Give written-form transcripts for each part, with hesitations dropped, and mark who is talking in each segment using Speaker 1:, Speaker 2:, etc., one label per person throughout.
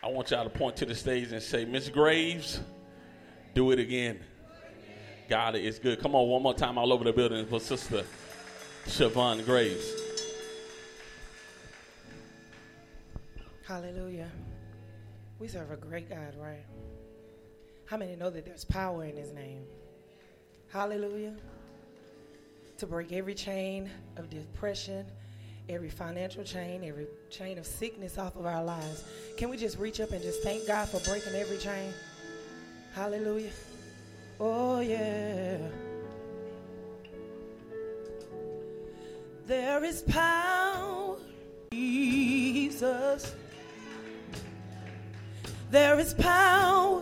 Speaker 1: I want y'all to point to the stage and say, Miss Graves, do it again. God is good. Come on, one more time all over the building for Sister Siobhan Graves.
Speaker 2: Hallelujah. We serve a great God, right? How many know that there's power in his name? Hallelujah. To break every chain of depression, every financial chain, every chain of sickness off of our lives. Can we just reach up and just thank God for breaking every chain? Hallelujah. Oh, yeah. There is power in Jesus. There is power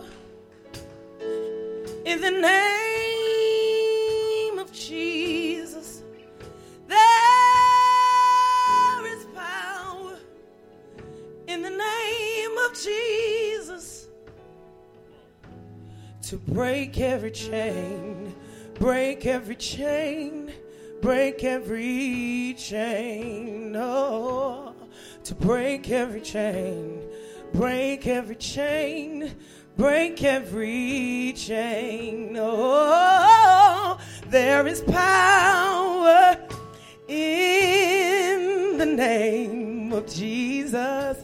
Speaker 2: in the name of Jesus. There is power in the name of Jesus to break every chain, break every chain, break every chain. Oh, to break every chain, break every chain, break every chain. Oh, there is power in the name of Jesus.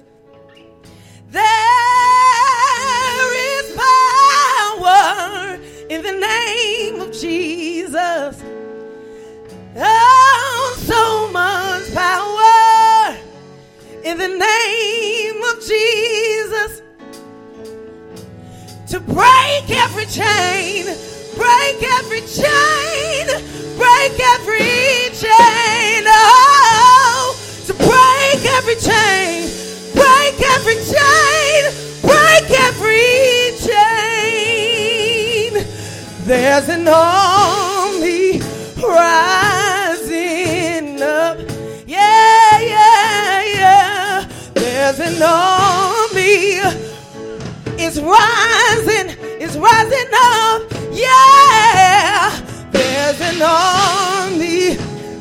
Speaker 2: There is power in the name of Jesus. Oh, so much power in the name of Jesus to break every chain, break every chain, break every chain. Oh, to break every chain, break every chain, break every chain. There's an army rising up. Yeah, yeah, yeah. There's an army. It's rising up. Yeah. There's an army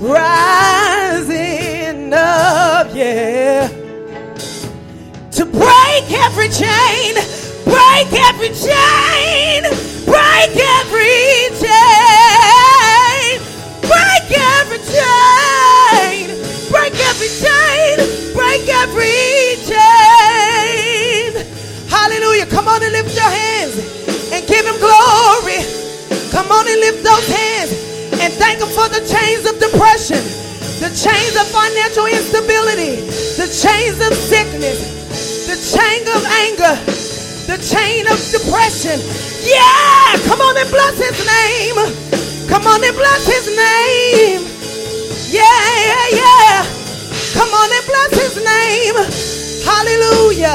Speaker 2: rising up. Yeah. To break every chain, break every chain, break every chain, break every chain, break every chain, break every chain. Hallelujah. Come on and lift your hands and give him glory. Come on and lift those hands and thank him for the chains of depression, the chains of financial instability, the chains of sickness, the chain of anger, the chain of depression. Yeah, come on and bless his name. Come on and bless his name. Yeah, yeah, yeah. Come on and bless his name. Hallelujah.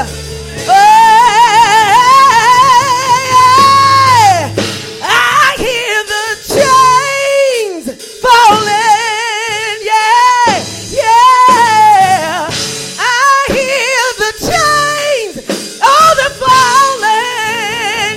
Speaker 2: I hear the chains falling. Yeah, yeah. I hear the chains, oh, they're falling.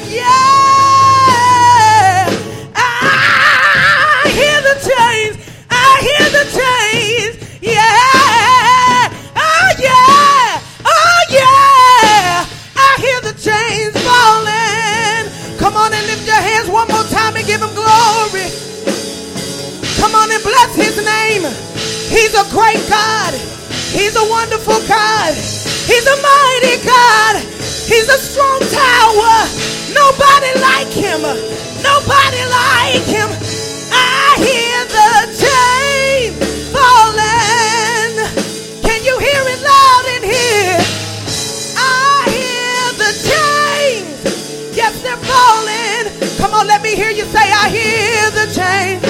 Speaker 2: Yeah. I hear the chains. I hear the chains. Yeah. Oh, yeah. Oh, yeah. I hear the chains falling. Come on and lift your hands one more time and give him glory. Come on and bless his name. He's a great God. He's a wonderful God. He's a mighty God. He's a strong tower. Nobody like him. Nobody like him. I hear the chains falling. Can you hear it loud in here? I hear the chains. Yes, they're falling. Come on, let me hear you say, I hear the chains.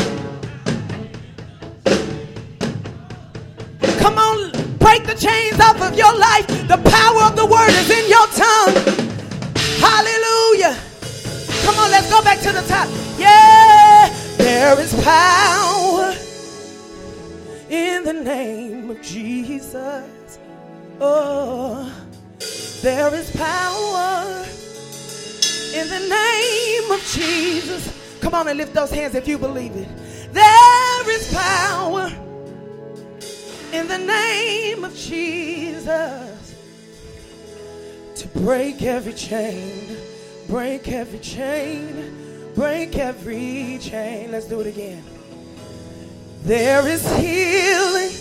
Speaker 2: Come on, break the chains off of your life. The power of the word is in your tongue. Hallelujah. Come on, let's go back to the top. Yeah, there is power in the name of Jesus. Oh, there is power in the name of Jesus. Come on and lift those hands if you believe it. There is power in the name of Jesus to break every chain, break every chain, break every chain. Let's do it again. There is healing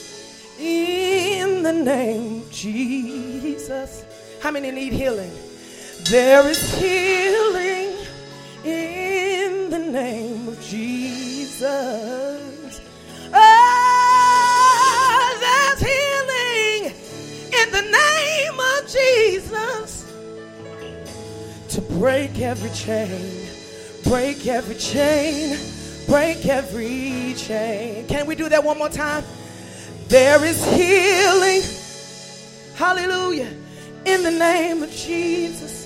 Speaker 2: in the name of Jesus. How many need healing? There is healing in the name of Jesus. Oh, there's healing in the name of Jesus to break every chain, break every chain, break every chain. Can we do that one more time? There is healing, hallelujah, in the name of Jesus.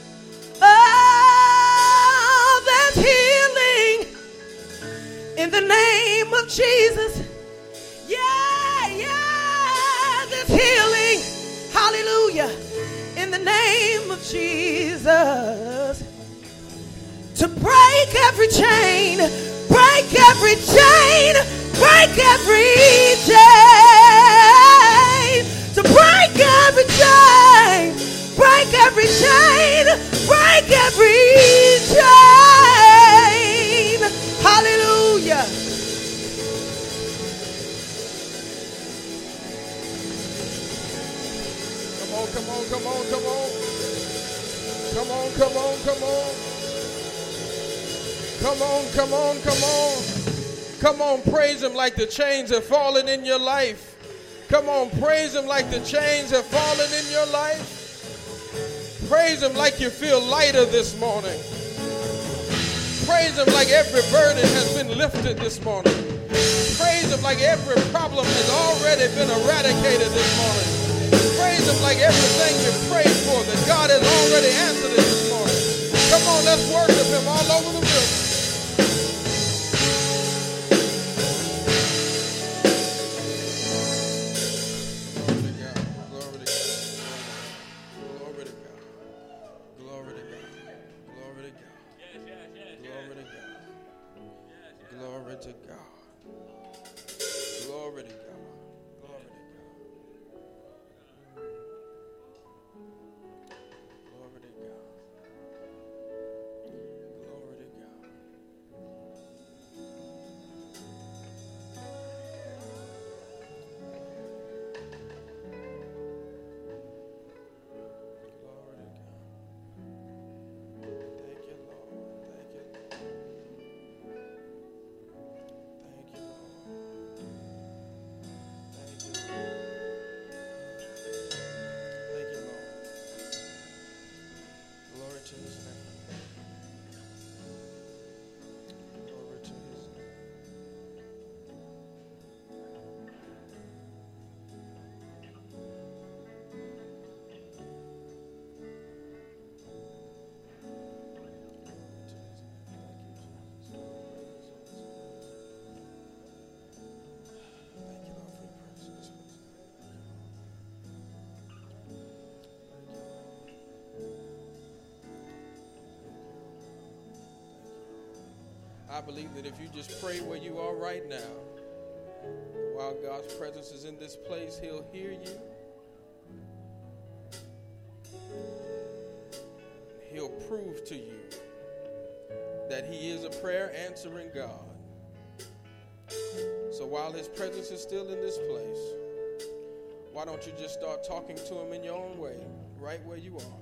Speaker 2: Oh, there's healing in the name of Jesus. Yeah, yeah, there's healing, hallelujah, in the name of Jesus. To break every chain, break every chain, break every chain. To break every chain, break every chain, break every chain. Hallelujah.
Speaker 3: Come on, come on, come on, come on. Come on, come on, come on. Come on, come on, come on. Come on, praise him like the chains have fallen in your life. Come on, praise him like the chains have fallen in your life. Praise him like you feel lighter this morning. Praise him like every burden has been lifted this morning. Praise him like every problem has already been eradicated this morning. Praise him like everything you prayed for that God has already answered it this morning. Come on, let's worship him all over the building. I believe that if you just pray where you are right now, while God's presence is in this place, he'll hear you. He'll prove to you that he is a prayer answering God. So while his presence is still in this place, why don't you just start talking to him in your own way, right where you are?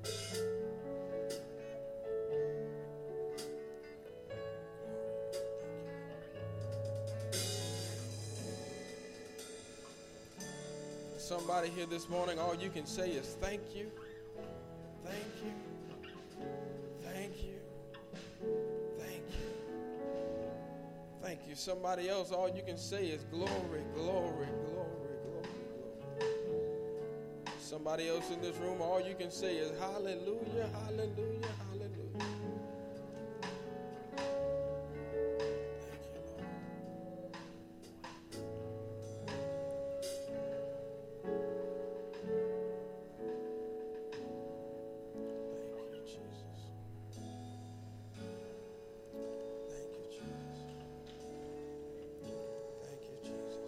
Speaker 3: Somebody here this morning, all you can say is thank you, thank you, thank you, thank you, thank you. Somebody else, all you can say is glory, glory, glory, glory, glory. Somebody else in this room, all you can say is hallelujah, hallelujah, hallelujah.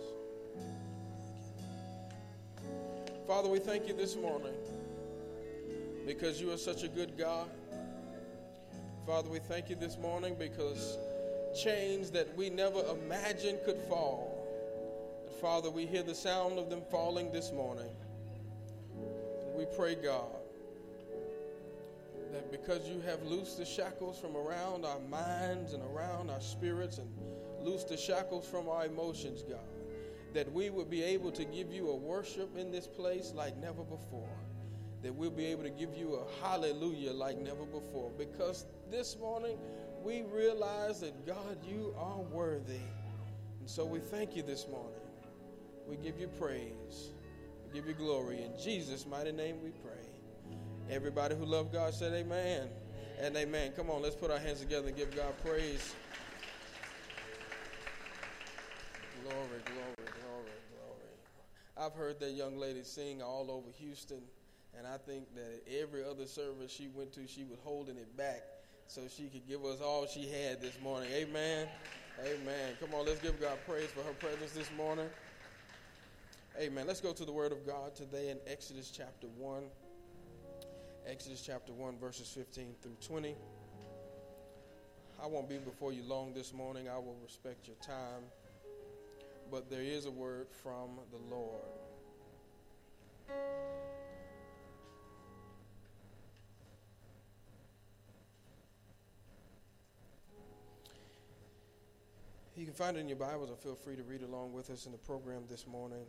Speaker 3: Father, we thank you this morning because you are such a good God. Father, we thank you this morning because chains that we never imagined could fall. Father, we hear the sound of them falling this morning. We pray, God, that because you have loosed the shackles from around our minds and around our spirits and loosed the shackles from our emotions, God, that we would be able to give you a worship in this place like never before. That we'll be able to give you a hallelujah like never before. Because this morning we realize that, God, you are worthy. And so we thank you this morning. We give you praise. We give you glory. In Jesus' mighty name we pray. Everybody who loves God said amen and amen. Come on, let's put our hands together and give God praise. Glory, glory, glory, glory. I've heard that young lady sing all over Houston, and I think that every other service she went to, she was holding it back so she could give us all she had this morning. Amen. Amen. Come on, let's give God praise for her presence this morning. Amen. Let's go to the Word of God today in Exodus chapter 1. Exodus chapter 1, verses 15 through 20. I won't be before you long this morning. I will respect your time. But there is a word from the Lord. You can find it in your Bibles, or feel free to read along with us in the program this morning.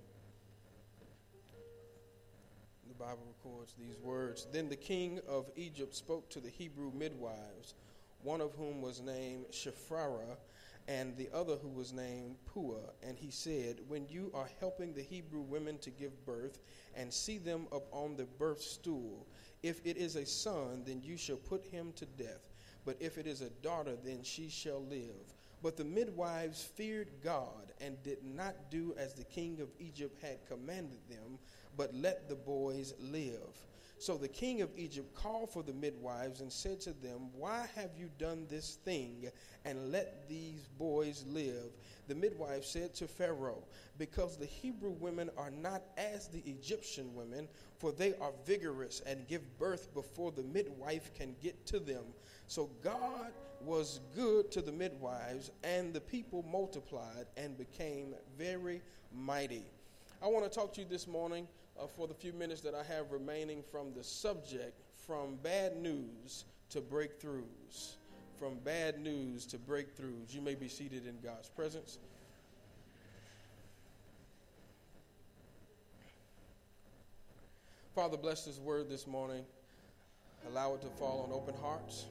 Speaker 3: The Bible records these words. Then the king of Egypt spoke to the Hebrew midwives, one of whom was named Shiphrah, and the other who was named Puah. And he said, when you are helping the Hebrew women to give birth, and see them up on the birth stool, if it is a son, then you shall put him to death. But if it is a daughter, then she shall live. But the midwives feared God, and did not do as the king of Egypt had commanded them, but let the boys live. So the king of Egypt called for the midwives and said to them, why have you done this thing and let these boys live? The midwives said to Pharaoh, because the Hebrew women are not as the Egyptian women, for they are vigorous and give birth before the midwife can get to them. So God was good to the midwives, and the people multiplied and became very mighty. I want to talk to you this morning for the few minutes that I have remaining from the subject, from bad news to breakthroughs. From bad news to breakthroughs. You may be seated in God's presence. Father, bless this word this morning. Allow it to fall on open hearts.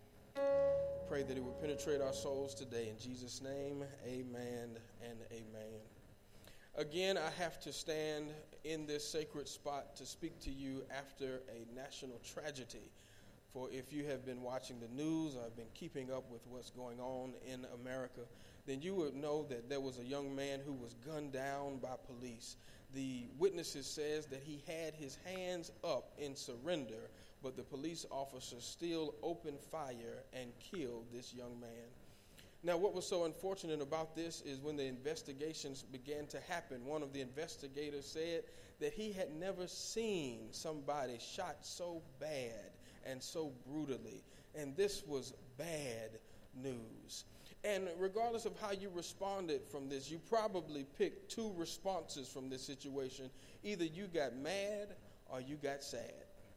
Speaker 3: Pray that it would penetrate our souls today. In Jesus' name, amen and amen. Again, I have to stand in this sacred spot to speak to you after a national tragedy. For if you have been watching the news or have been keeping up with what's going on in America, then you would know that there was a young man who was gunned down by police. The witnesses says that he had his hands up in surrender, but the police officer still opened fire and killed this young man. Now, what was so unfortunate about this is when the investigations began to happen, one of the investigators said that he had never seen somebody shot so bad and so brutally. And this was bad news. And regardless of how you responded from this, you probably picked two responses from this situation. Either you got mad or you got sad.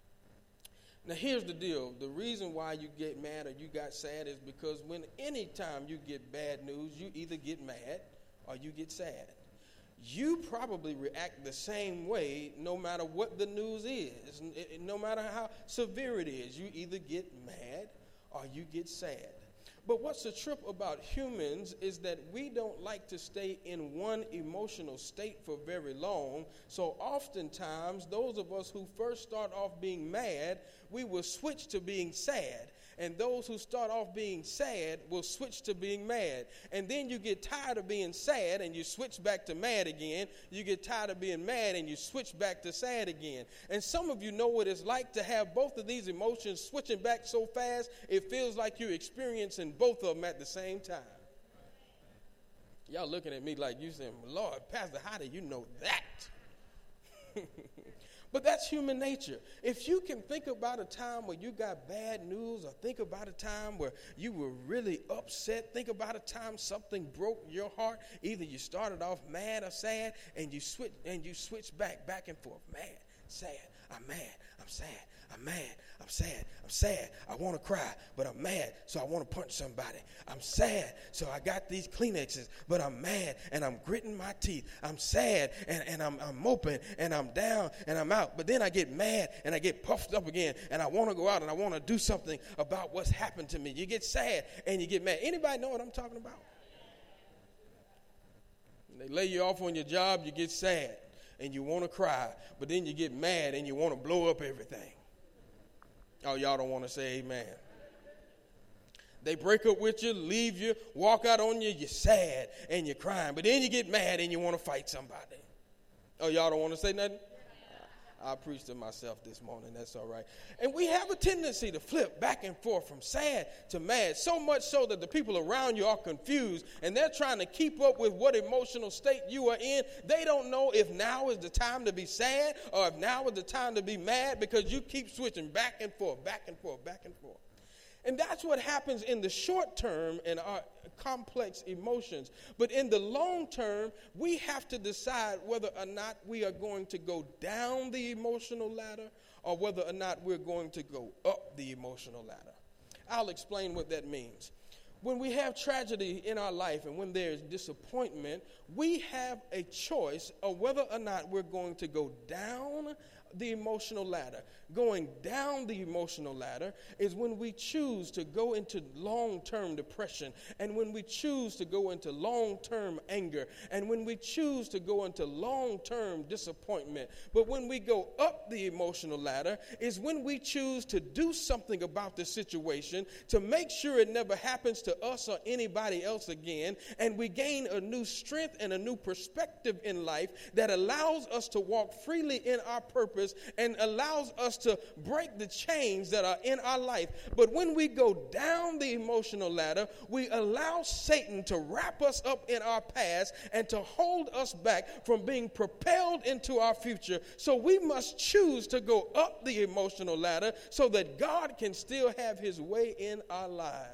Speaker 3: Now, here's the deal. The reason why you get mad or you got sad is because any time you get bad news, you either get mad or you get sad. You probably react the same way no matter what the news is. No matter how severe it is, you either get mad or you get sad. But what's the trip about humans is that we don't like to stay in one emotional state for very long. So oftentimes, those of us who first start off being mad, we will switch to being sad. And those who start off being sad will switch to being mad. And then you get tired of being sad and you switch back to mad again. You get tired of being mad and you switch back to sad again. And some of you know what it's like to have both of these emotions switching back so fast, it feels like you're experiencing both of them at the same time. Y'all looking at me like you saying, Lord, Pastor, how do you know that? But that's human nature. If you can think about a time where you got bad news, or think about a time where you were really upset, think about a time something broke your heart. Either you started off mad or sad, and you switch back and forth. Mad, sad, I'm mad, I'm sad, I'm mad, I'm sad, I'm sad. I want to cry, but I'm mad, so I want to punch somebody. I'm sad, so I got these Kleenexes, but I'm mad, and I'm gritting my teeth. I'm sad, and I'm moping, and I'm down, and I'm out. But then I get mad, and I get puffed up again, and I want to go out, and I want to do something about what's happened to me. You get sad, and you get mad. Anybody know what I'm talking about? When they lay you off on your job, you get sad, and you want to cry, but then you get mad, and you want to blow up everything. Oh, y'all don't want to say amen. They break up with you, leave you, walk out on you, you're sad and you're crying. But then you get mad and you want to fight somebody. Oh, y'all don't want to say nothing? I preached to myself this morning. That's all right. And we have a tendency to flip back and forth from sad to mad, so much so that the people around you are confused, and they're trying to keep up with what emotional state you are in. They don't know if now is the time to be sad or if now is the time to be mad, because you keep switching back and forth, back and forth, back and forth. And that's what happens in the short term in our complex emotions. But in the long term, we have to decide whether or not we are going to go down the emotional ladder or whether or not we're going to go up the emotional ladder. I'll explain what that means. When we have tragedy in our life and when there's disappointment, we have a choice of whether or not we're going to go down the emotional ladder. Going down the emotional ladder is when we choose to go into long-term depression, and when we choose to go into long-term anger, and when we choose to go into long-term disappointment. But when we go up the emotional ladder is when we choose to do something about the situation to make sure it never happens to us or anybody else again, and we gain a new strength and a new perspective in life that allows us to walk freely in our purpose and allows us to break the chains that are in our life. But when we go down the emotional ladder, we allow Satan to wrap us up in our past and to hold us back from being propelled into our future. So we must choose to go up the emotional ladder so that God can still have his way in our lives.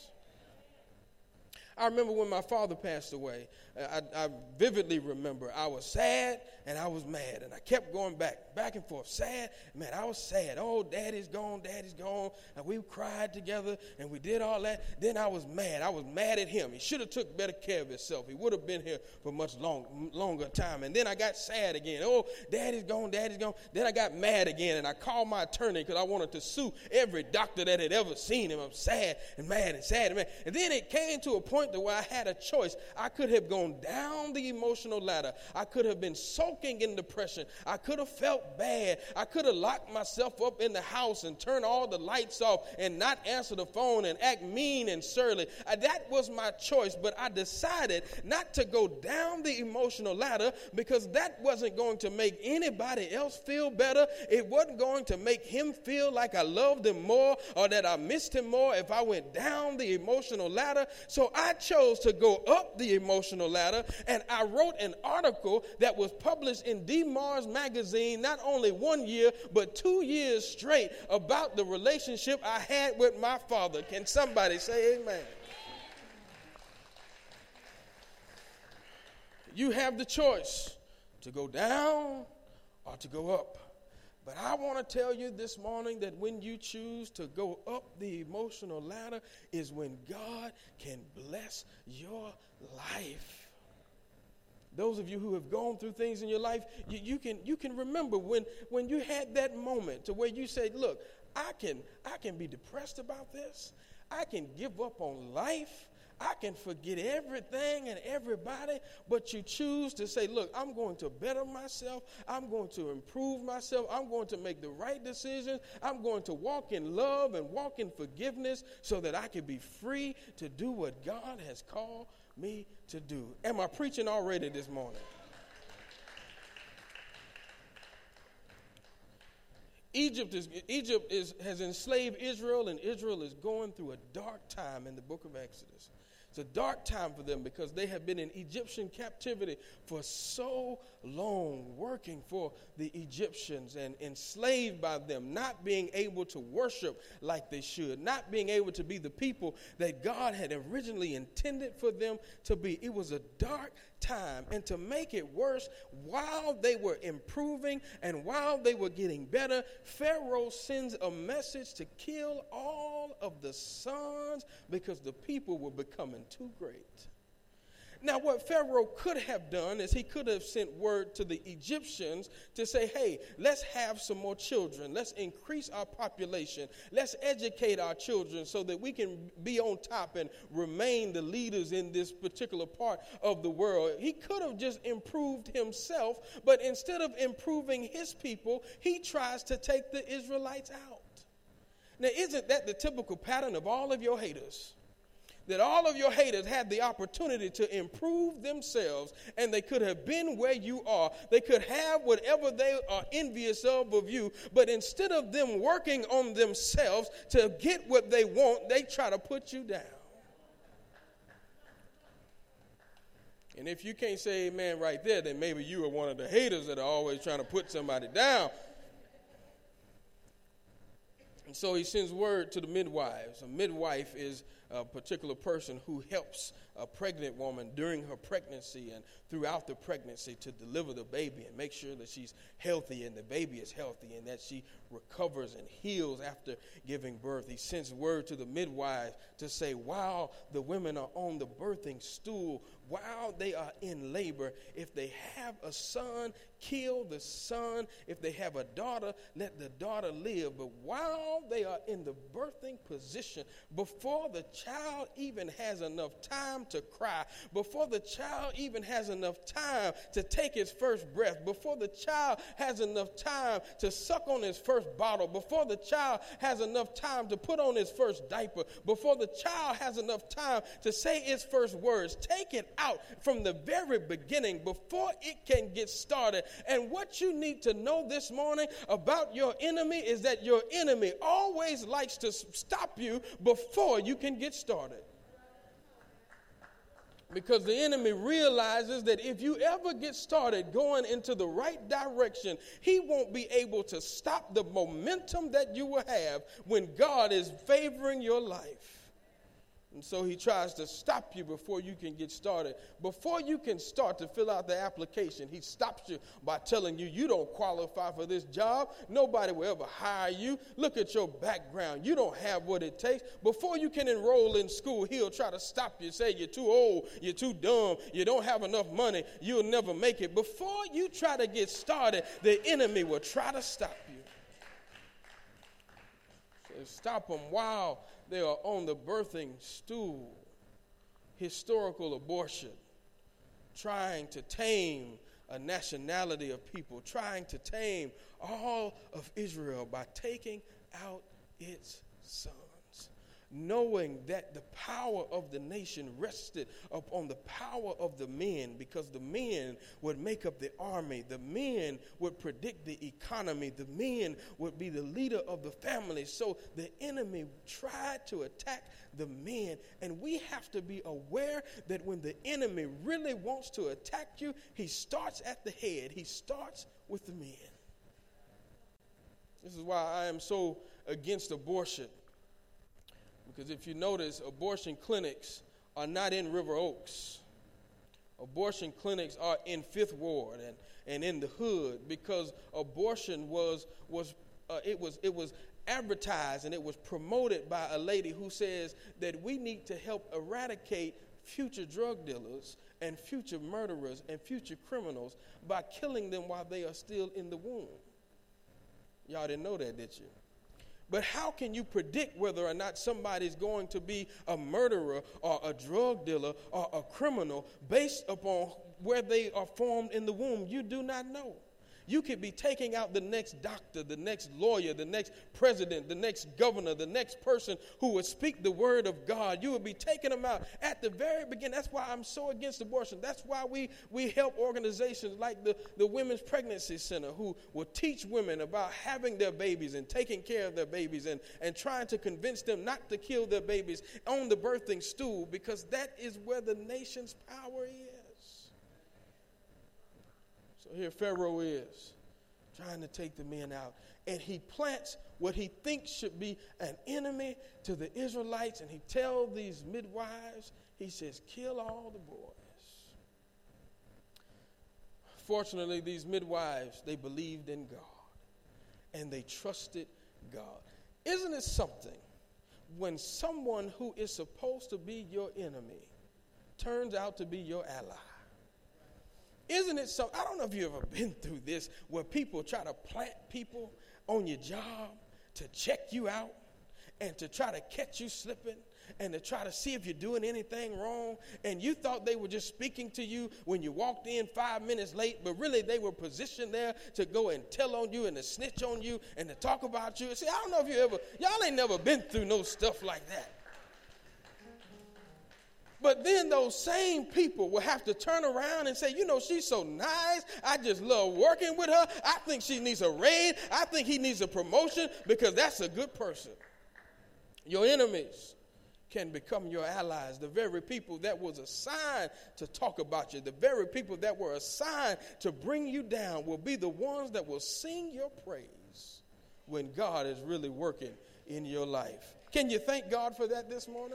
Speaker 3: I remember when my father passed away. I vividly remember I was sad and I was mad, and I kept going back and forth. Sad, man, I was sad. Oh, daddy's gone. And we cried together and we did all that. Then I was mad. I was mad at him. He should have took better care of himself. He would have been here for much longer time. And then I got sad again. Oh, daddy's gone. Then I got mad again, and I called my attorney because I wanted to sue every doctor that had ever seen him. I'm sad and mad and sad and mad. And then it came to a point where I had a choice. I could have gone down the emotional ladder. I could have been soaking in depression. I could have felt bad. I could have locked myself up in the house and turned all the lights off and not answer the phone and act mean and surly. That was my choice, but I decided not to go down the emotional ladder because that wasn't going to make anybody else feel better. It wasn't going to make him feel like I loved him more or that I missed him more if I went down the emotional ladder. So I chose to go up the emotional ladder, and I wrote an article that was published in DeMars magazine not only 1 year but 2 years straight about the relationship I had with my father. Can somebody say amen? You have the choice to go down or to go up. But I want to tell you this morning that when you choose to go up the emotional ladder is when God can bless your life. Those of you who have gone through things in your life, you can remember when you had that moment to where you said, look, I can be depressed about this. I can give up on life. I can forget everything and everybody, but you choose to say, look, I'm going to better myself. I'm going to improve myself. I'm going to make the right decisions. I'm going to walk in love and walk in forgiveness so that I can be free to do what God has called me to do. Am I preaching already this morning? Egypt has enslaved Israel, and Israel is going through a dark time in the book of Exodus. It's a dark time for them because they have been in Egyptian captivity for so long, working for the Egyptians and enslaved by them, not being able to worship like they should, not being able to be the people that God had originally intended for them to be. It was a dark time. And to make it worse, while they were improving and while they were getting better, Pharaoh sends a message to kill all of the sons because the people were becoming too great. Now, what Pharaoh could have done is he could have sent word to the Egyptians to say, hey, let's have some more children. Let's increase our population. Let's educate our children so that we can be on top and remain the leaders in this particular part of the world. He could have just improved himself, but instead of improving his people, he tries to take the Israelites out. Now, isn't that the typical pattern of all of your haters? That all of your haters had the opportunity to improve themselves, and they could have been where you are. They could have whatever they are envious of you, but instead of them working on themselves to get what they want, they try to put you down. And if you can't say amen right there, then maybe you are one of the haters that are always trying to put somebody down. And so he sends word to the midwives. A midwife is a particular person who helps a pregnant woman during her pregnancy and throughout the pregnancy to deliver the baby and make sure that she's healthy and the baby is healthy and that she recovers and heals after giving birth. He sends word to the midwives to say, while the women are on the birthing stool, while they are in labor, if they have a son, kill the son. If they have a daughter, let the daughter live. But while they are in the birthing position, before the child even has enough time to cry, before the child even has enough time to take his first breath, before the child has enough time to suck on his first bottle, before the child has enough time to put on his first diaper, before the child has enough time to say its first words, take it out from the very beginning before it can get started. And what you need to know this morning about your enemy is that your enemy always likes to stop you before you can get started. Because the enemy realizes that if you ever get started going into the right direction, he won't be able to stop the momentum that you will have when God is favoring your life. And so he tries to stop you before you can get started. Before you can start to fill out the application, he stops you by telling you, you don't qualify for this job. Nobody will ever hire you. Look at your background. You don't have what it takes. Before you can enroll in school, he'll try to stop you, say you're too old, you're too dumb, you don't have enough money, you'll never make it. Before you try to get started, the enemy will try to stop you. So stop them while they are on the birthing stool. Historical abortion, trying to tame a nationality of people, trying to tame all of Israel by taking out its sons, knowing that the power of the nation rested upon the power of the men, because the men would make up the army, the men would predict the economy, the men would be the leader of the family. So the enemy tried to attack the men, and we have to be aware that when the enemy really wants to attack you, he starts at the head. He starts with the men. This is why I am so against abortion. Because if you notice, abortion clinics are not in River Oaks. Abortion clinics are in Fifth Ward and in the hood, because abortion was advertised and it was promoted by a lady who says that we need to help eradicate future drug dealers and future murderers and future criminals by killing them while they are still in the womb. Y'all didn't know that, did you? But how can you predict whether or not somebody's going to be a murderer or a drug dealer or a criminal based upon where they are formed in the womb? You do not know. You could be taking out the next doctor, the next lawyer, the next president, the next governor, the next person who would speak the word of God. You would be taking them out at the very beginning. That's why I'm so against abortion. That's why we help organizations like the Women's Pregnancy Center, who will teach women about having their babies and taking care of their babies and trying to convince them not to kill their babies on the birthing stool, because that is where the nation's power is. So here Pharaoh is trying to take the men out, and he plants what he thinks should be an enemy to the Israelites, and he tells these midwives, he says, kill all the boys. Fortunately, these midwives, they believed in God, and they trusted God. Isn't it something when someone who is supposed to be your enemy turns out to be your ally? Isn't it so? I don't know if you've ever been through this, where people try to plant people on your job to check you out and to try to catch you slipping and to try to see if you're doing anything wrong. And you thought they were just speaking to you when you walked in 5 minutes late, but really they were positioned there to go and tell on you and to snitch on you and to talk about you. See, I don't know if y'all ain't never been through no stuff like that. But then those same people will have to turn around and say, you know, she's so nice. I just love working with her. I think she needs a raise. I think he needs a promotion because that's a good person. Your enemies can become your allies. The very people that was assigned to talk about you, the very people that were assigned to bring you down will be the ones that will sing your praise when God is really working in your life. Can you thank God for that this morning?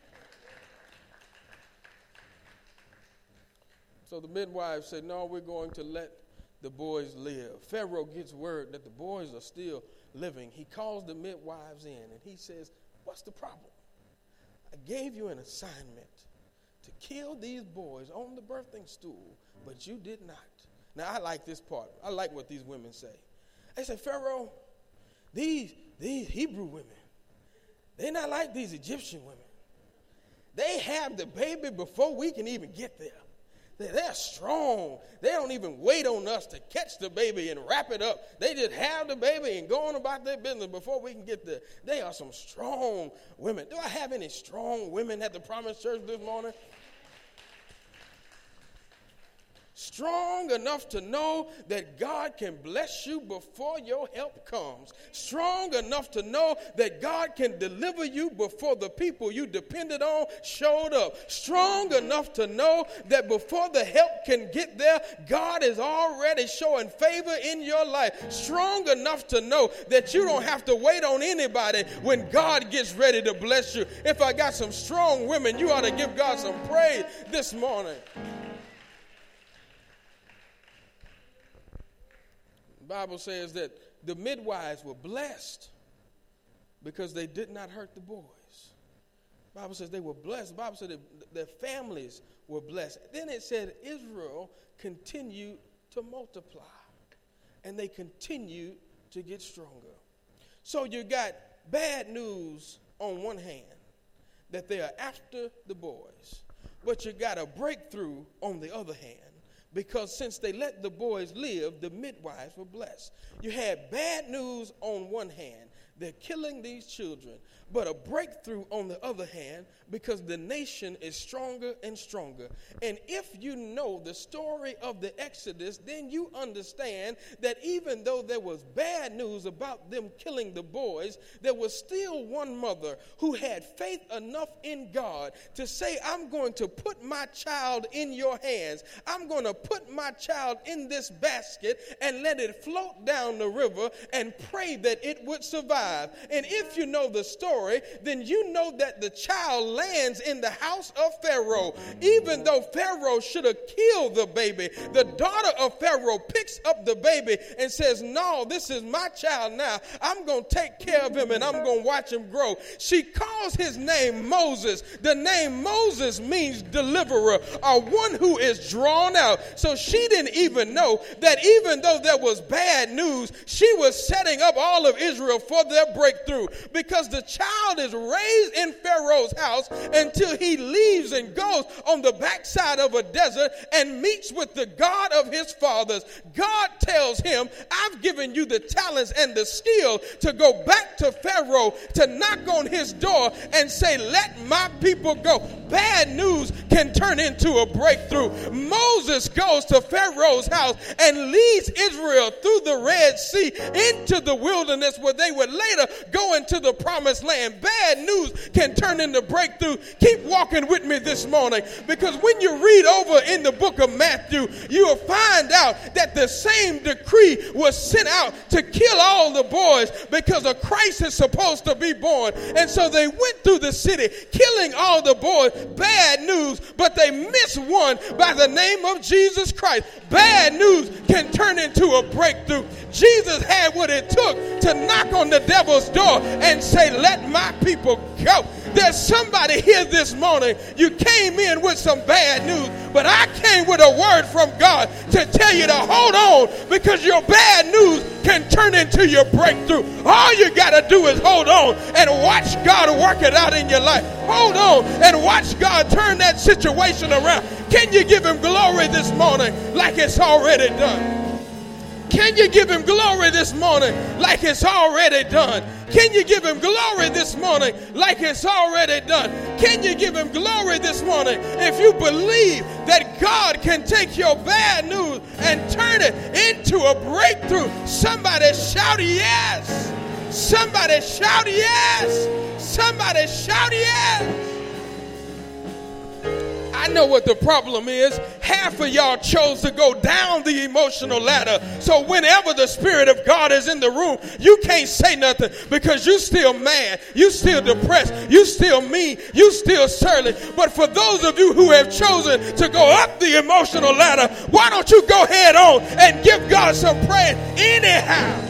Speaker 3: So the midwives said, no, we're going to let the boys live. Pharaoh gets word that the boys are still living. He calls the midwives in and he says, what's the problem? I gave you an assignment to kill these boys on the birthing stool, but you did not. Now, I like this part. I like what these women say. They say, Pharaoh, these Hebrew women, they're not like these Egyptian women. They have the baby before we can even get there. They're strong. They don't even wait on us to catch the baby and wrap it up. They just have the baby and go on about their business before we can get there. They are some strong women. Do I have any strong women at the Promise Church this morning? Strong enough to know that God can bless you before your help comes. Strong enough to know that God can deliver you before the people you depended on showed up. Strong enough to know that before the help can get there, God is already showing favor in your life. Strong enough to know that you don't have to wait on anybody when God gets ready to bless you. If I got some strong women, you ought to give God some praise this morning. The Bible says that the midwives were blessed because they did not hurt the boys. The Bible says they were blessed. The Bible said that their families were blessed. Then it said Israel continued to multiply, and they continued to get stronger. So you got bad news on one hand, that they are after the boys, but you got a breakthrough on the other hand. Because since they let the boys live, the midwives were blessed. You had bad news on one hand. They're killing these children. But a breakthrough on the other hand, because the nation is stronger and stronger. And if you know the story of the Exodus, then you understand that even though there was bad news about them killing the boys, there was still one mother who had faith enough in God to say, I'm going to put my child in your hands. I'm going to put my child in this basket and let it float down the river and pray that it would survive. And if you know the story, then you know that the child lands in the house of Pharaoh. Even though Pharaoh should have killed the baby, the daughter of Pharaoh picks up the baby and says, no, this is my child now. I'm going to take care of him and I'm going to watch him grow. She calls his name Moses. The name Moses means deliverer, or one who is drawn out. So she didn't even know that even though there was bad news, she was setting up all of Israel for their their breakthrough, because the child is raised in Pharaoh's house until he leaves and goes on the backside of a desert and meets with the God of his fathers. God tells him, I've given you the talents and the skill to go back to Pharaoh, to knock on his door and say, let my people go. Bad news can turn into a breakthrough. Moses goes to Pharaoh's house and leads Israel through the Red Sea into the wilderness, where they would later go into the promised land. Bad news can turn into breakthrough. Keep walking with me this morning, because when you read over in the book of Matthew, you will find out that the same decree was sent out to kill all the boys because a Christ is supposed to be born. And so they went through the city killing all the boys. Bad news, but they missed one by the name of Jesus Christ. Bad news can turn into a breakthrough. Jesus had what it took to knock on the devil's door and say, let my people go. There's somebody here this morning. You came in with some bad news, but I came with a word from God to tell you to hold on, because your bad news can turn into your breakthrough. All you got to do is hold on and watch God work it out in your life. Hold on and watch God turn that situation around. Can you give him glory this morning like it's already done? Can you give him glory this morning like it's already done? Can you give him glory this morning like it's already done? Can you give him glory this morning if you believe that God can take your bad news and turn it into a breakthrough? Somebody shout yes. Somebody shout yes. Somebody shout yes. I know what the problem is. Half of y'all chose to go down the emotional ladder. So whenever the Spirit of God is in the room, you can't say nothing, because you still mad, you still depressed, you still mean, you still surly. But for those of you who have chosen to go up the emotional ladder, why don't you go head on and give God some praise anyhow?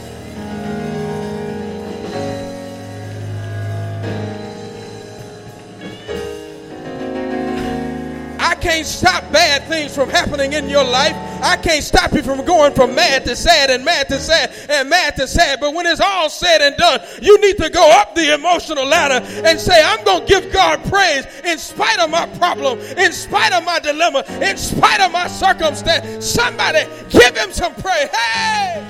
Speaker 3: I can't stop bad things from happening in your life. I can't stop you from going from mad to sad and mad to sad and mad to sad. But when it's all said and done, you need to go up the emotional ladder and say, I'm going to give God praise in spite of my problem, in spite of my dilemma, in spite of my circumstance. Somebody give him some praise. Hey!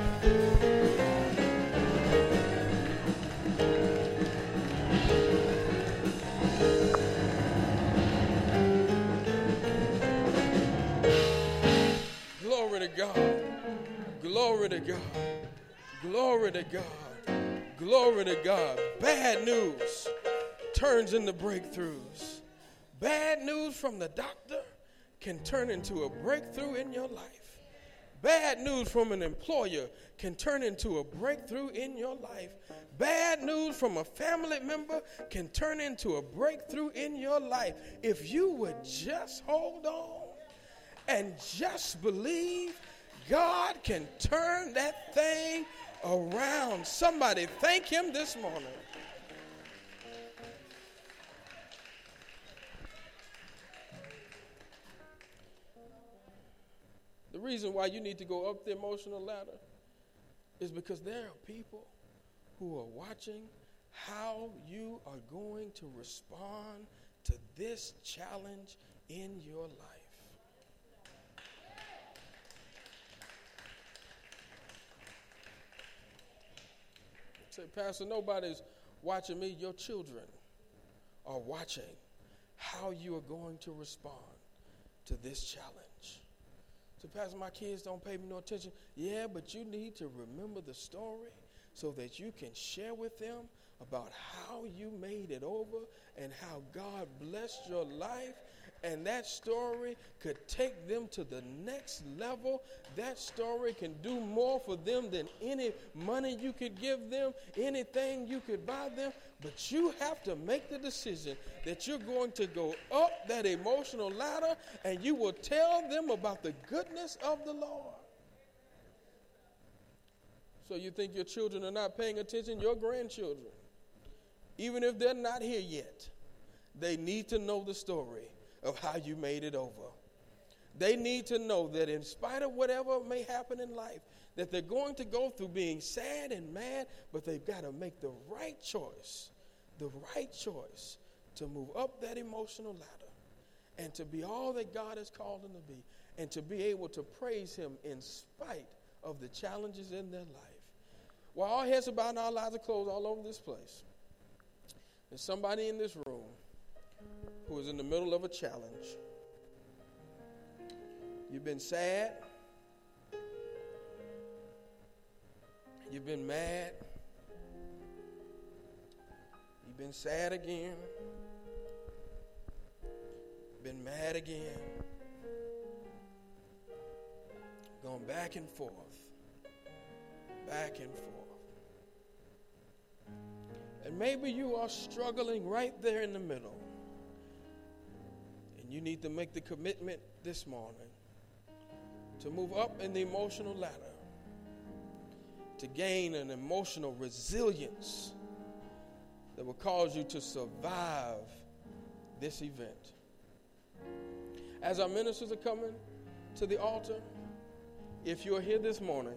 Speaker 3: Glory to God. Glory to God. Glory to God. Glory to God. Bad news turns into breakthroughs. Bad news from the doctor can turn into a breakthrough in your life. Bad news from an employer can turn into a breakthrough in your life. Bad news from a family member can turn into a breakthrough in your life. If you would just hold on and just believe, God can turn that thing around. Somebody thank him this morning. The reason why you need to go up the emotional ladder is because there are people who are watching how you are going to respond to this challenge in your life. Say, Pastor, nobody's watching me. Your children are watching how you are going to respond to this challenge. So, Pastor, my kids don't pay me no attention. Yeah, but you need to remember the story so that you can share with them about how you made it over and how God blessed your life. And that story could take them to the next level. That story can do more for them than any money you could give them, anything you could buy them. But you have to make the decision that you're going to go up that emotional ladder, and you will tell them about the goodness of the Lord. So you think your children are not paying attention? Your grandchildren, even if they're not here yet, they need to know the story of how you made it over. They need to know that in spite of whatever may happen in life, that they're going to go through being sad and mad, but they've got to make the right choice to move up that emotional ladder and to be all that God has called them to be, and to be able to praise him in spite of the challenges in their life. While our heads are bowed and our lives are closed all over this place, there's somebody in this room who is in the middle of a challenge. You've been sad. You've been mad. You've been sad again. Been mad again. Going back and forth. Back and forth. And maybe you are struggling right there in the middle. And you need to make the commitment this morning to move up in the emotional ladder, to gain an emotional resilience that will cause you to survive this event. As our ministers are coming to the altar, if you're here this morning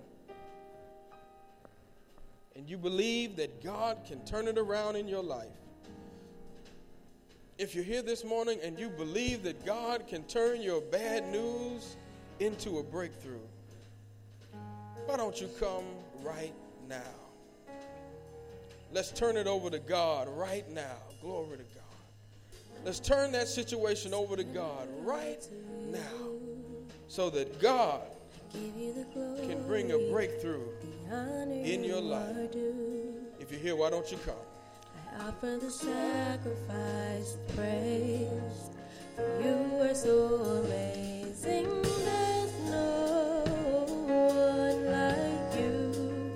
Speaker 3: and you believe that God can turn it around in your life, if you're here this morning and you believe that God can turn your bad news into a breakthrough, why don't you come right now? Let's turn it over to God right now. Glory to God. Let's turn that situation over to God right now so that God can bring a breakthrough in your life. If you're here, why don't you come?
Speaker 4: I offer the sacrifice of praise. You are so amazing. There's no one like you.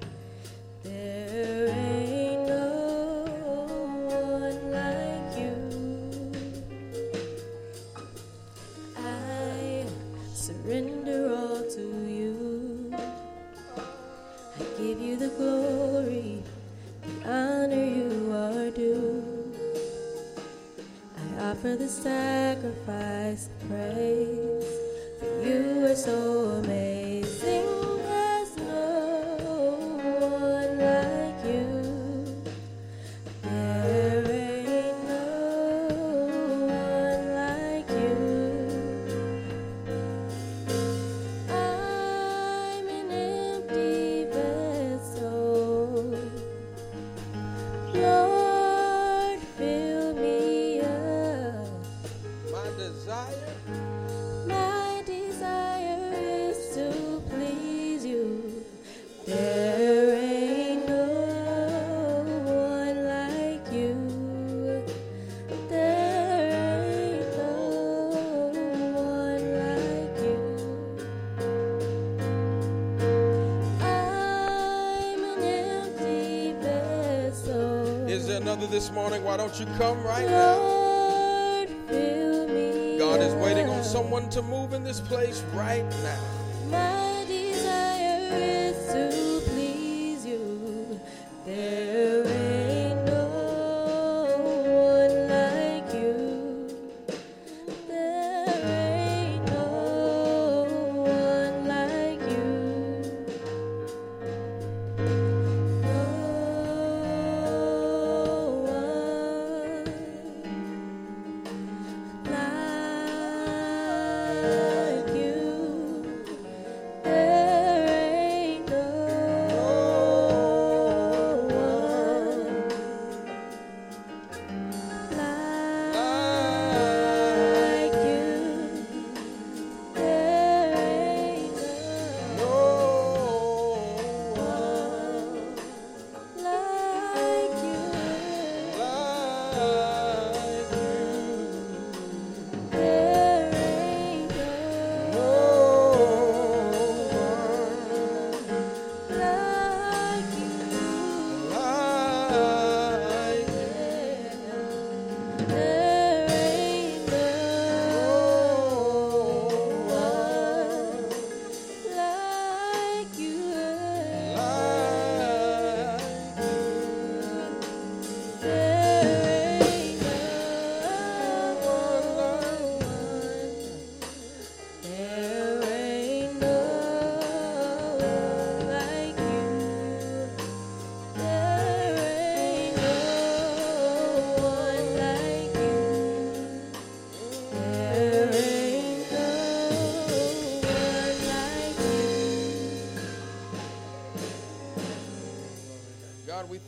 Speaker 4: There ain't no one like you. I surrender all to you. I give you the glory, the honor you are due. I offer the sacrifice of praise, for you are so amazing. There's no one like you. There ain't no one like you. I'm an empty vessel. Lord, fill me up. My desire is to please you. There ain't no one like you. There ain't no one like you. I'm an empty vessel.
Speaker 3: Is there another this morning? Why don't you come right now?
Speaker 4: Lord, fill me
Speaker 3: God is waiting on
Speaker 4: up.
Speaker 3: someone to move in this place right now.
Speaker 4: My desire is to please you. There ain't no one like you. There ain't no one like you. No one like you.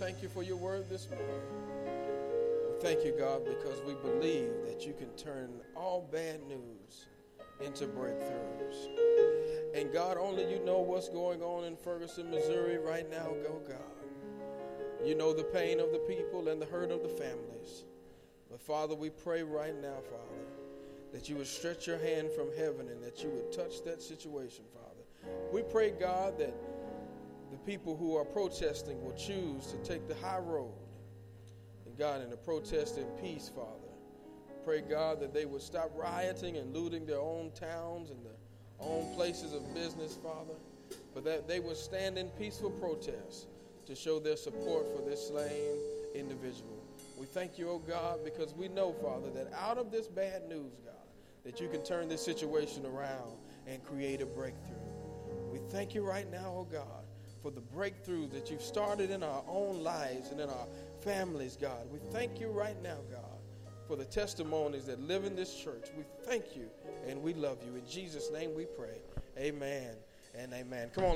Speaker 3: thank you for your word this morning. We thank you, God, because we believe that you can turn all bad news into breakthroughs. And God, only you know what's going on in Ferguson, Missouri right now, go God. You know the pain of the people and the hurt of the families. But Father, we pray right now, Father, that you would stretch your hand from heaven and that you would touch that situation, Father. We pray, God, that the people who are protesting will choose to take the high road. And God, in a protest in peace, Father. Pray, God, that they would stop rioting and looting their own towns and their own places of business, Father. But that they would stand in peaceful protest to show their support for this slain individual. We thank you, oh God, because we know, Father, that out of this bad news, God, that you can turn this situation around and create a breakthrough. We thank you right now, oh God, for the breakthrough that you've started in our own lives and in our families, God. We thank you right now, God, for the testimonies that live in this church. We thank you and we love you. In Jesus' name we pray. Amen and amen. Come on.